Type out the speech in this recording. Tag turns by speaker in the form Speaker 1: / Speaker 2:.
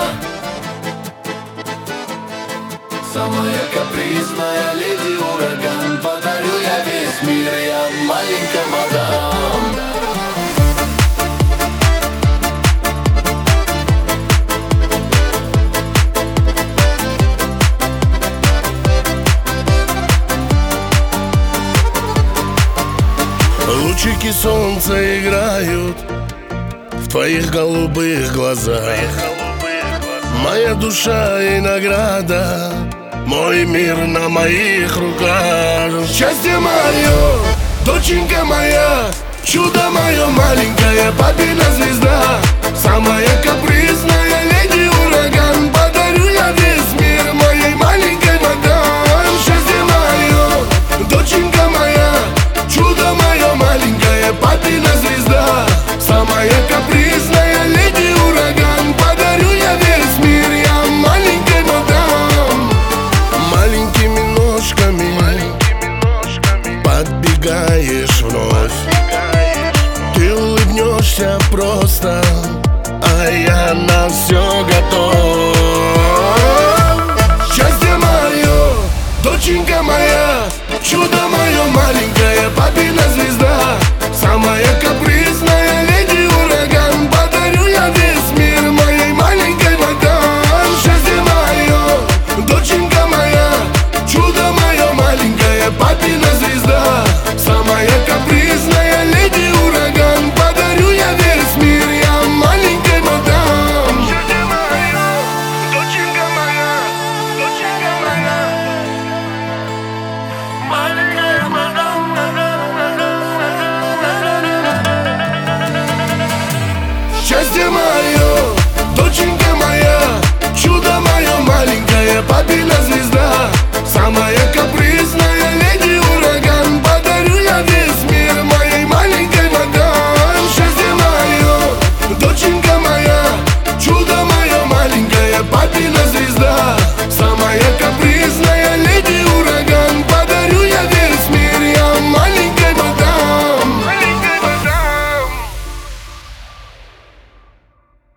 Speaker 1: Самая капризная леди ураган. Подарю я весь мир, я маленькая мадам.
Speaker 2: Лучики солнца играют в твоих голубых глазах. Моя душа и награда, мой мир на моих руках. Счастье мое, доченька моя, чудо мое маленькое, папина звезда. Самая капризная леди ураган. Подарю я весь мир моей маленькой мадам. Счастье мое, доченька моя, чудо мое маленькое, папина звезда. Самая капризная леди ураган. Подарю я весь мир, я маленькой мадам. Маленькими ножками подбегаешь вновь. Ты улыбнешься просто, а я на все готов. Счастье мое, доченька моя, чудо мое маленькое, папина звезда. Самая капризная леди ураган. Подарю я весь мир моей маленькой мадам. Счастье мое, доченька моя, чудо мое маленькое, папина звезда. Самая капризная леди ураган. Подарю я весь мир, я маленькой мадам. Счастье мое, доченька моя, доченька моя, маленькая мадам. Счастье мое.